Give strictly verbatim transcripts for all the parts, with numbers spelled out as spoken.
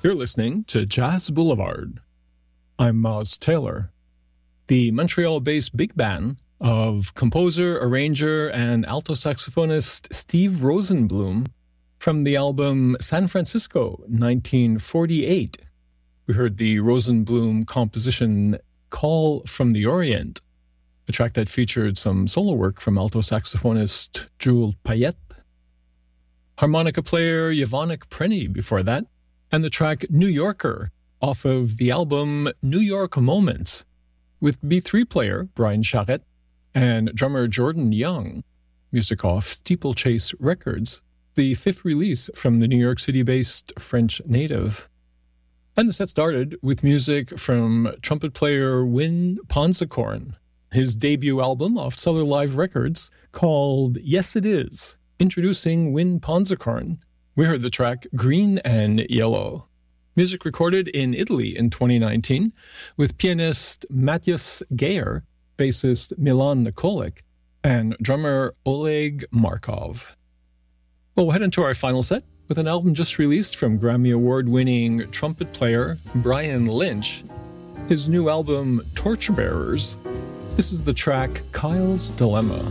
You're listening to Jazz Boulevard. I'm Miles Taylor. The Montreal-based big band of composer, arranger, and alto saxophonist Steve Rosenbloom from the album San Francisco, nineteen forty-eight. We heard the Rosenbloom composition Call from the Orient, a track that featured some solo work from alto saxophonist Jules Payette, harmonica player Yvonne Prenny before that, and the track New Yorker off of the album New York Moments with B three player Brian Charette and drummer Jordan Young, music off Steeplechase Records, the fifth release from the New York City-based French native. And the set started with music from trumpet player Win Ponsicorn, his debut album off Cellar Live Records called Yes It Is. Introducing Win Ponsicorn, we heard the track Green and Yellow. Music recorded in Italy in twenty nineteen with pianist Matthias Geyer, bassist Milan Nikolic, and drummer Oleg Markov. Well, we'll head into our final set with an album just released from Grammy Award-winning trumpet player Brian Lynch. His new album, Torchbearers. This is the track Kyle's Dilemma.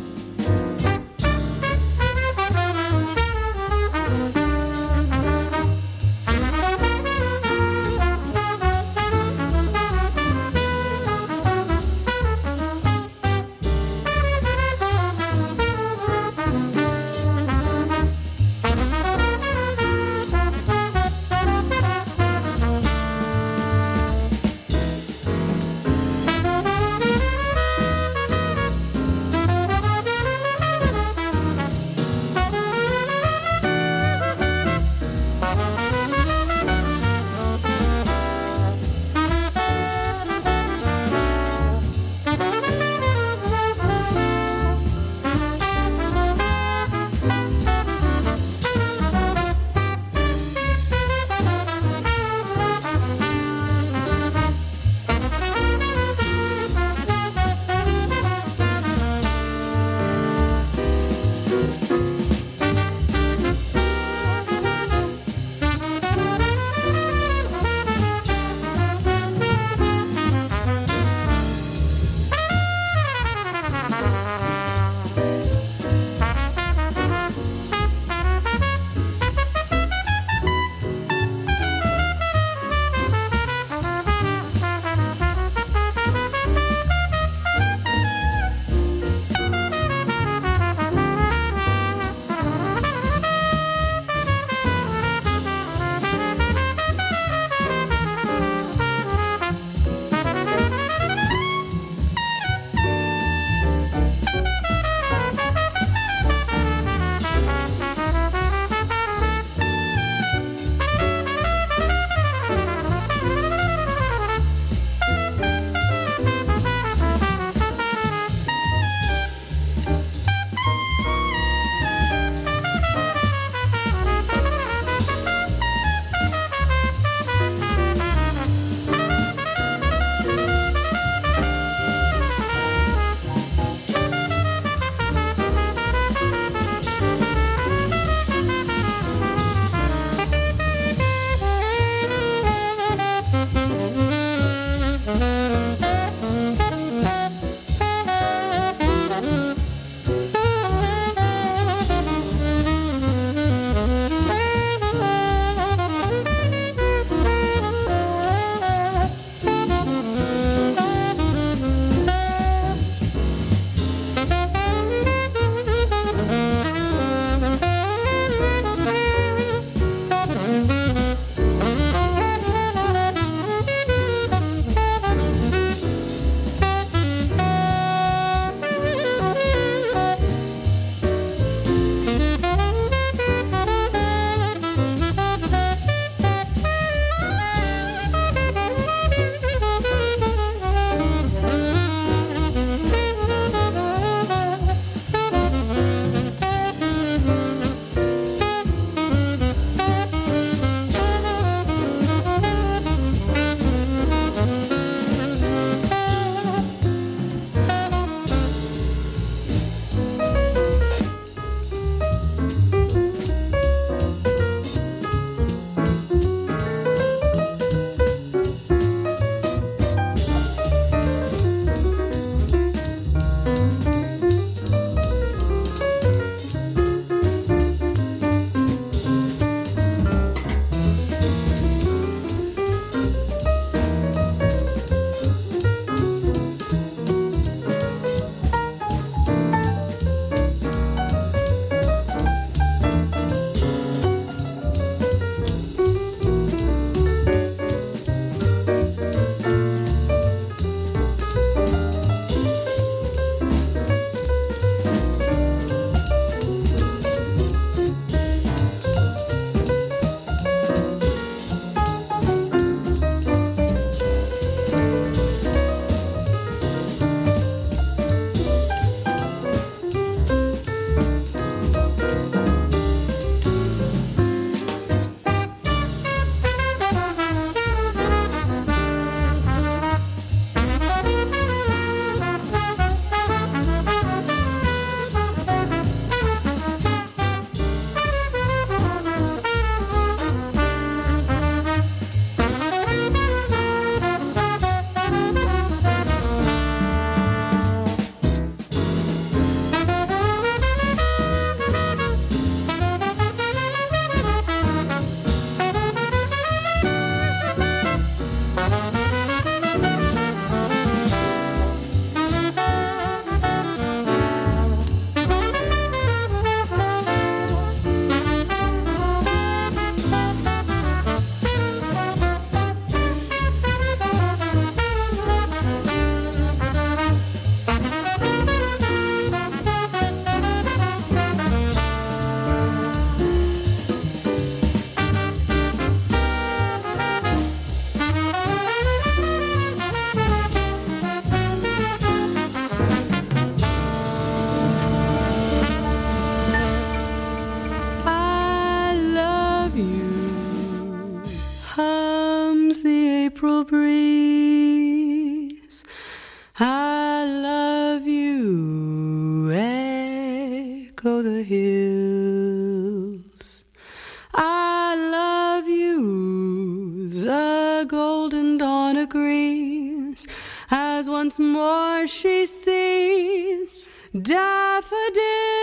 once more she sees daffodils.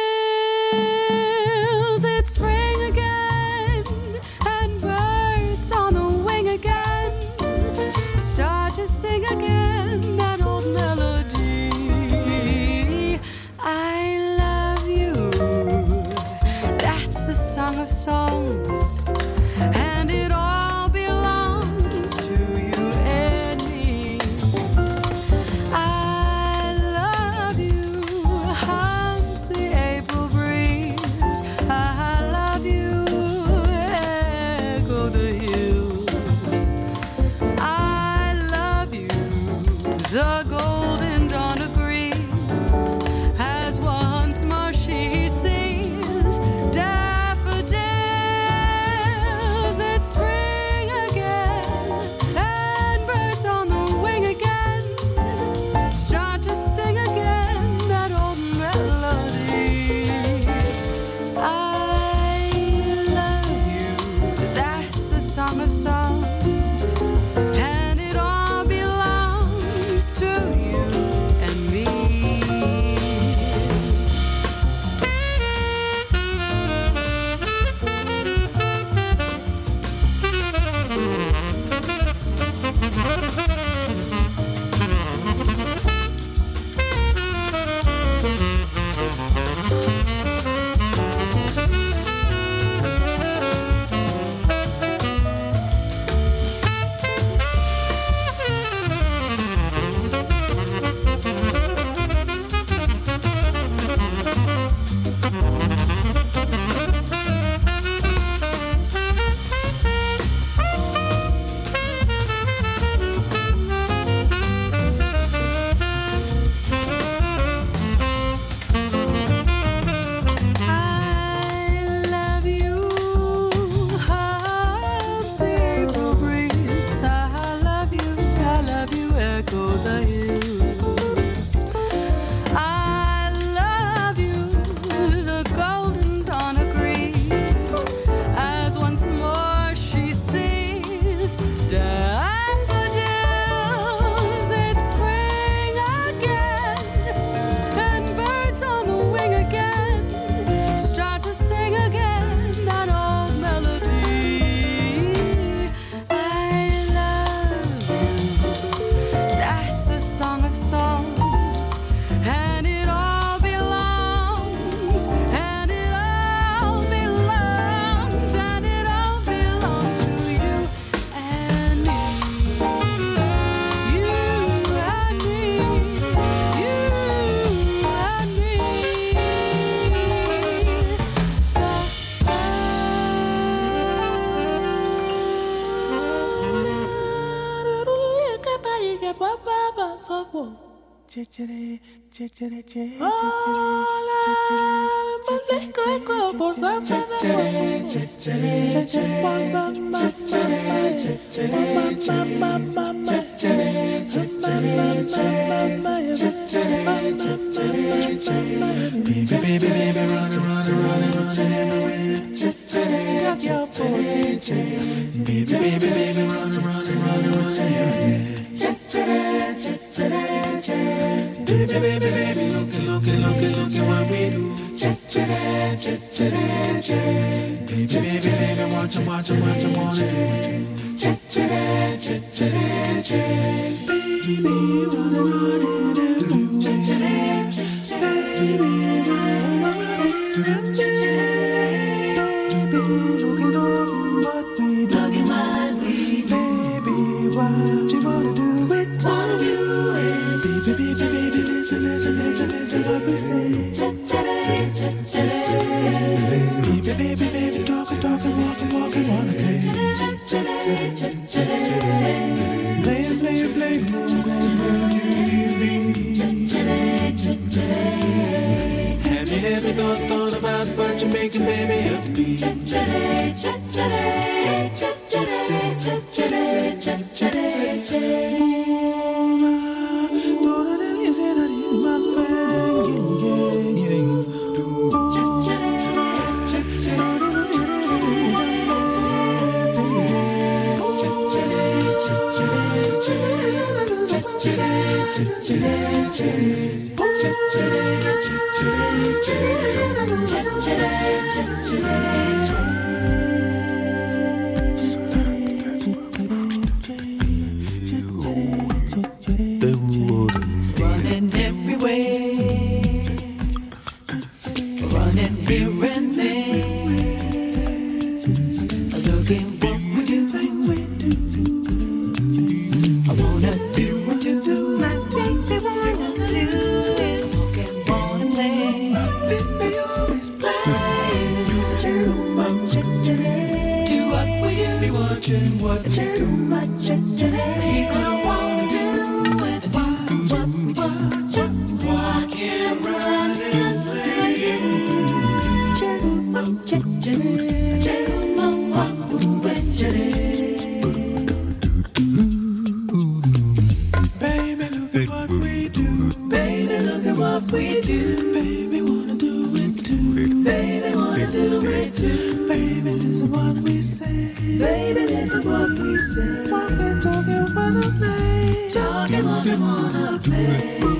It's spring again, and birds on the wing again start to sing again that old melody. I love you, that's the song of songs, and it all belongs to you and me. I love you, hums the April breeze. I love you, echo the hills. I love you, the golden dawn agrees, as once more she sings daffodils. It's spring again, and birds on the wing again start to sing again that old melody. I love you, that's the song of songs, and it all belongs to you and me. I love you, hums the April breeze. I love you, I love you, echo the hills. I love you, the golden dawn agrees, as once more she sees daffodils. It's spring again, and birds on the wing again start to sing again that old melody. I love you, that's the song of songs, and it all belongs, and it all belongs, and it all belongs to you and me. You and me, you and me. Baby, baby, baby, running, running, running, running everywhere. Baby, baby, baby, running, running, running, running everywhere. Baby, baby, baby, looking, looking, looking, looking what we do. Baby, baby, baby, watching, watching, watching, wanna do. Baby, running, running everywhere. Baby, running, running Baby, looking over what we do. Baby, what you wanna do it? Baby, baby, baby, listen, listen, listen, listen what we say. Baby, baby, baby, talking, talking, walking, walking, wanna play. Play, play, play, move, play, move. Have you ever thought, thought about what you're making, baby, upbeat? Today. Running everywhere, running here and there, looking what we do. I wanna do what you do, I think they wanna do it. Walking, wanna play, baby, always play. Too much, do what we do. Be watching what you do. Too much, you gonna wanna do it. Do what we do. Walking, running, playing. Too much, too much, Baby, look at what we do. baby, look at what we do. Baby, wanna do it too. Baby, wanna do it too. Baby, listen what we say. Baby, listen what we say. Walking, talking, wanna play. Talking, walking, wanna play.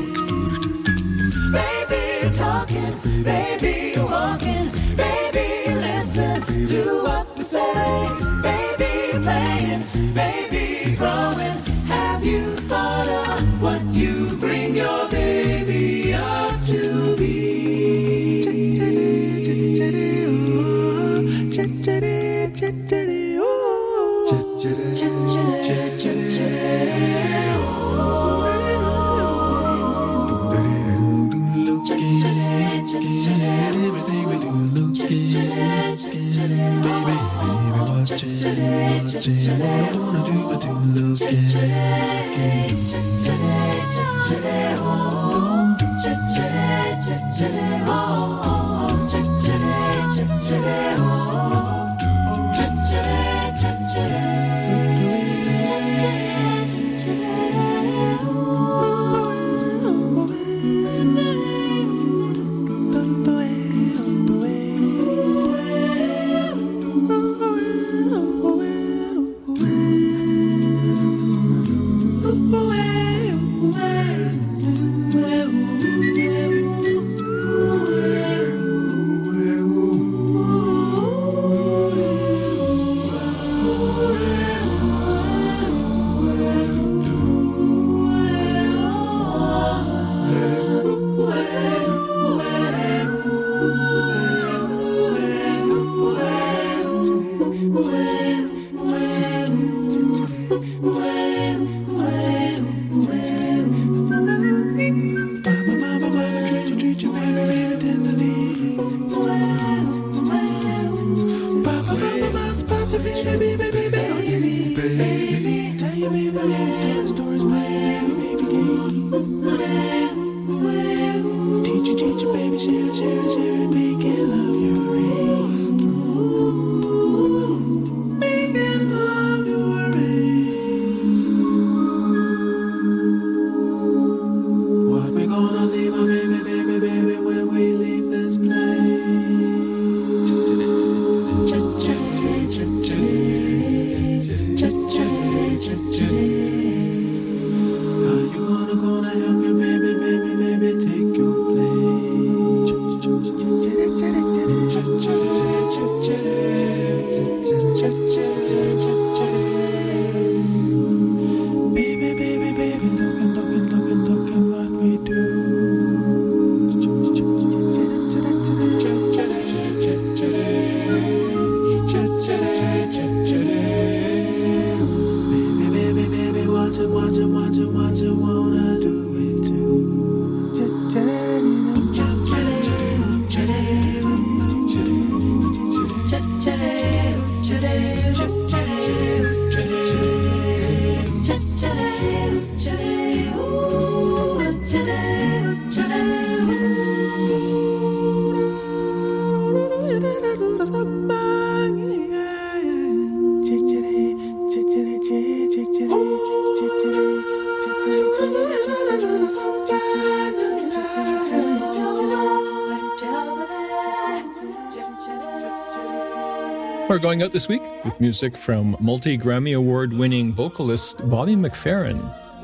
Baby, talking, baby, walking. Baby, listen to what we say. Baby, playing, baby, growing. Have you thought of what you bring your baby up to be? Everything we do, looking, baby, baby, watching, watching. What I wanna do, but do looking, We're going out this week with music from multi-Grammy Award-winning vocalist Bobby McFerrin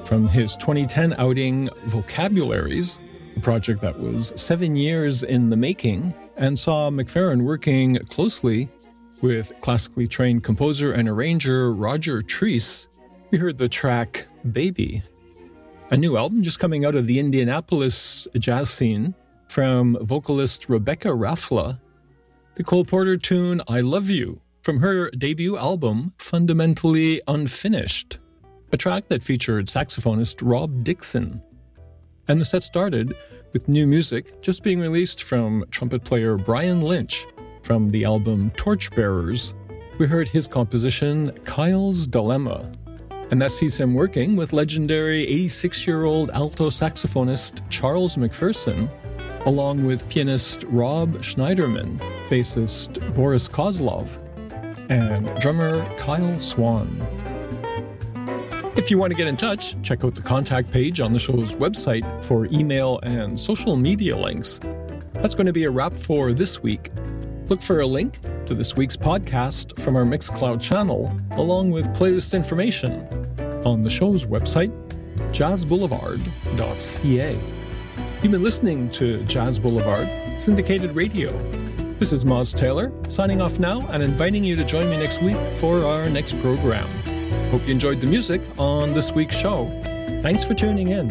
from his twenty ten outing Vocabularies, a project that was seven years in the making and saw McFerrin working closely with classically trained composer and arranger Roger Treese. We heard the track Baby, a new album just coming out of the Indianapolis jazz scene from vocalist Rebecca Rafla. The Cole Porter tune I Love You from her debut album Fundamentally Unfinished, a track that featured saxophonist Rob Dixon. And the set started with new music just being released from trumpet player Brian Lynch from the album Torchbearers. We heard his composition Kyle's Dilemma, and that sees him working with legendary eighty-six-year-old alto saxophonist Charles McPherson, along with pianist Rob Schneiderman, bassist Boris Kozlov, and drummer Kyle Swan. If you want to get in touch, check out the contact page on the show's website for email and social media links. That's going to be a wrap for this week. Look for a link to this week's podcast from our Mixcloud channel, along with playlist information on the show's website, jazz boulevard dot c a. You've been listening to Jazz Boulevard, syndicated radio. This is Moz Taylor, signing off now and inviting you to join me next week for our next program. Hope you enjoyed the music on this week's show. Thanks for tuning in.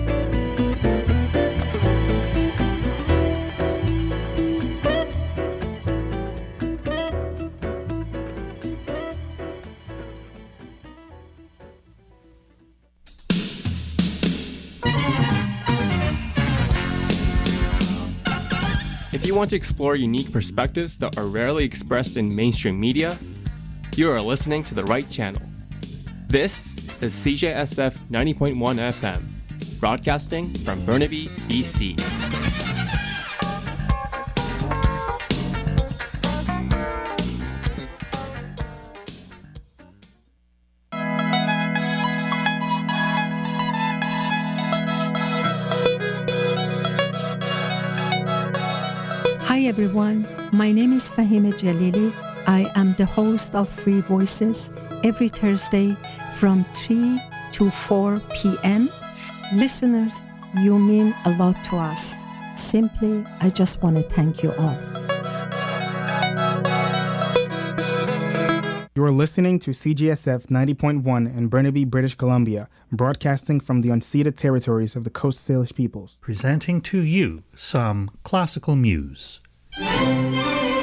If you want to explore unique perspectives that are rarely expressed in mainstream media, you are listening to the right channel. This is C J S F ninety point one F M, broadcasting from Burnaby, B C. Hi everyone, my name is Fahima Jalili. I am the host of Free Voices every Thursday from three to four p.m. Listeners, you mean a lot to us. Simply, I just want to thank you all. You are listening to C G S F ninety point one in Burnaby, British Columbia, broadcasting from the unceded territories of the Coast Salish peoples. Presenting to you some classical muse.